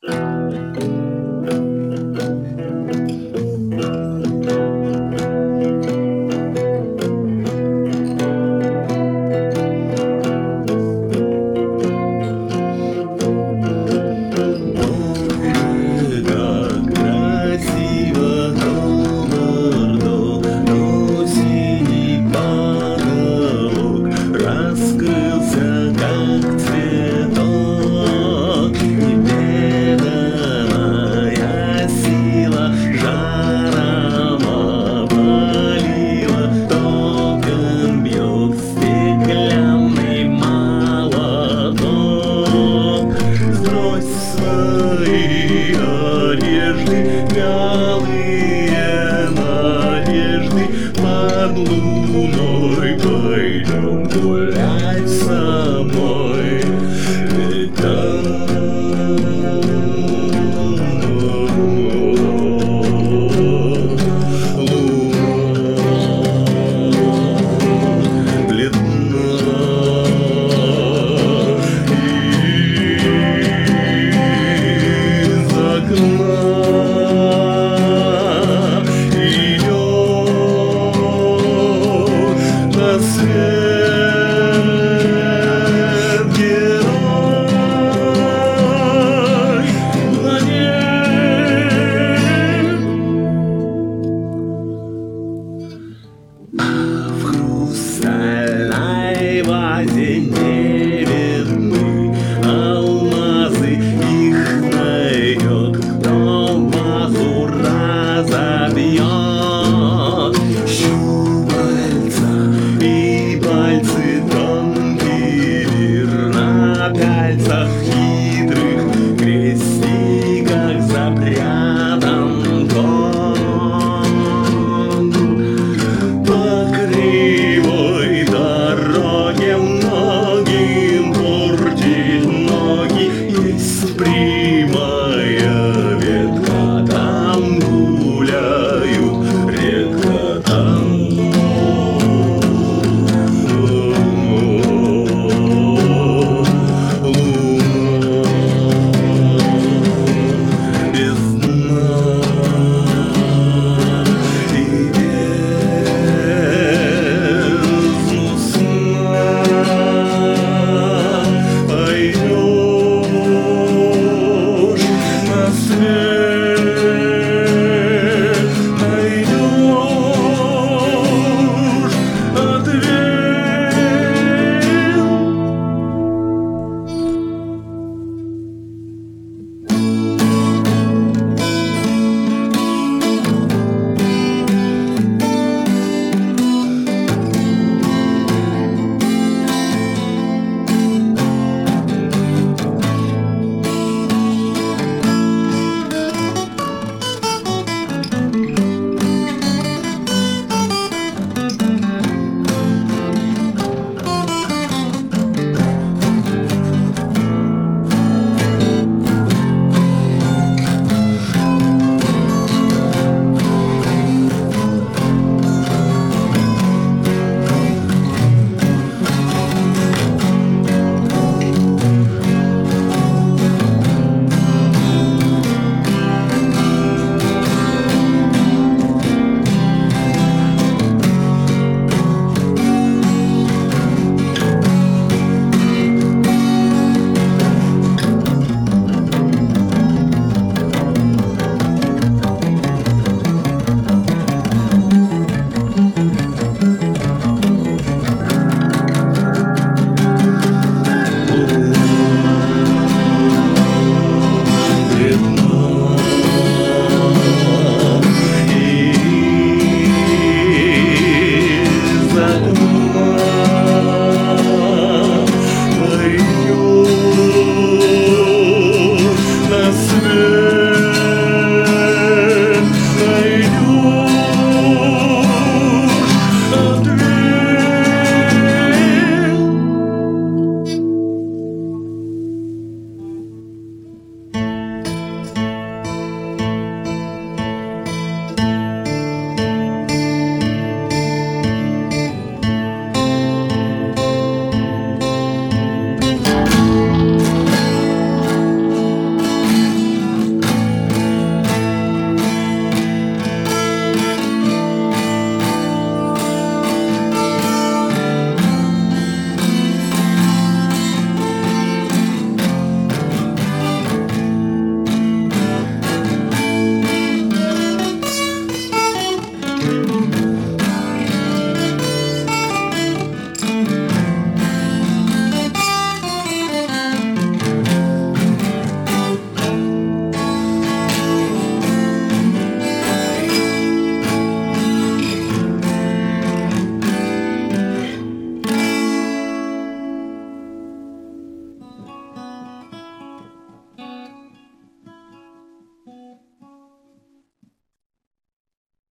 Раскрылся, как цветок, неведомая сила жаром опалила, током бьет стеклянный молоток. Сбрось свои одежды, вялые надежды, под луной пойдем гулять со мной. Ведь там луна бледна, из окна идет на свет герой планет. А в хрустальной вазе не видны алмазы, их найдет, кто вазу разобьет. Щупальца и пальцы тонкий мир на пяльцах хитрых, крестиках запрятан кон. По кривой дороге многим портить ноги есть